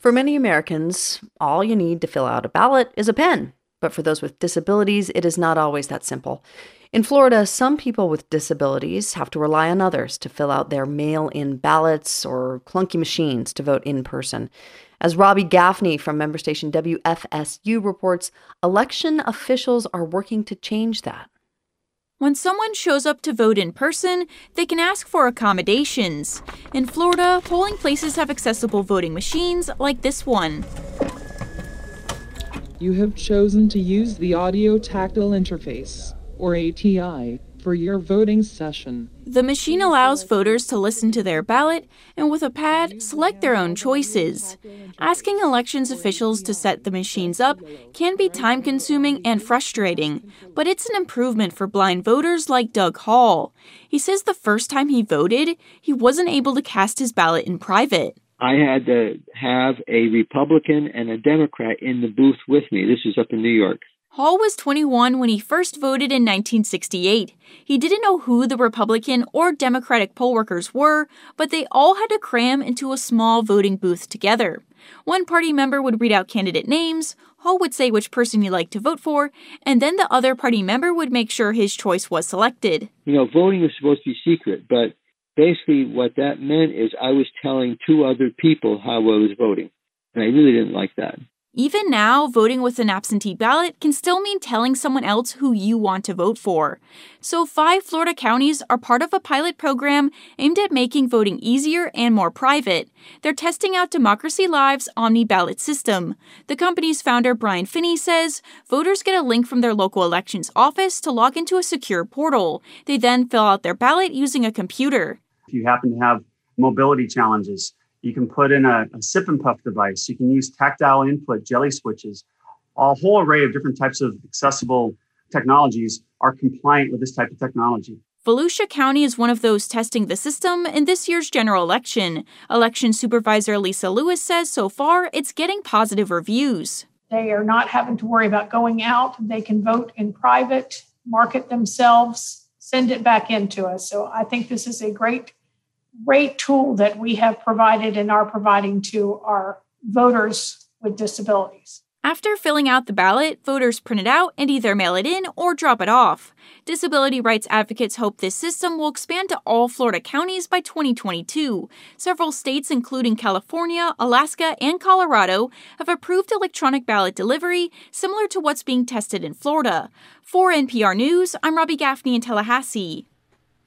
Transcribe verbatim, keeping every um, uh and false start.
For many Americans, all you need to fill out a ballot is a pen. But for those with disabilities, it is not always that simple. In Florida, some people with disabilities have to rely on others to fill out their mail-in ballots or clunky machines to vote in person. As Robbie Gaffney from member station W F S U reports, election officials are working to change that. When someone shows up to vote in person, they can ask for accommodations. In Florida, polling places have accessible voting machines like this one. You have chosen to use the Audio Tactile Interface, or A T I, for your voting session. The machine allows voters to listen to their ballot and with a pad, select their own choices. Asking elections officials to set the machines up can be time-consuming and frustrating, but it's an improvement for blind voters like Doug Hall. He says the first time he voted, he wasn't able to cast his ballot in private. I had to have a Republican and a Democrat in the booth with me. This was up in New York. Hall was twenty-one when he first voted in nineteen sixty-eight. He didn't know who the Republican or Democratic poll workers were, but they all had to cram into a small voting booth together. One party member would read out candidate names, Hall would say which person he'd like to vote for, and then the other party member would make sure his choice was selected. You know, voting was supposed to be secret, but basically what that meant is I was telling two other people how I was voting, and I really didn't like that. Even now, voting with an absentee ballot can still mean telling someone else who you want to vote for. So five Florida counties are part of a pilot program aimed at making voting easier and more private. They're testing out Democracy Live's Omni-Ballot system. The company's founder, Brian Finney, says voters get a link from their local elections office to log into a secure portal. They then fill out their ballot using a computer. If you happen to have mobility challenges, you can put in a, a sip and puff device. You can use tactile input, jelly switches. A whole array of different types of accessible technologies are compliant with this type of technology. Volusia County is one of those testing the system in this year's general election. Election Supervisor Lisa Lewis says so far it's getting positive reviews. They are not having to worry about going out. They can vote in private, market themselves, send it back in to us. So I think this is a great great tool that we have provided and are providing to our voters with disabilities. After filling out the ballot, voters print it out and either mail it in or drop it off. Disability rights advocates hope this system will expand to all Florida counties by twenty twenty-two. Several states, including California, Alaska, and Colorado, have approved electronic ballot delivery, similar to what's being tested in Florida. For N P R News, I'm Robbie Gaffney in Tallahassee.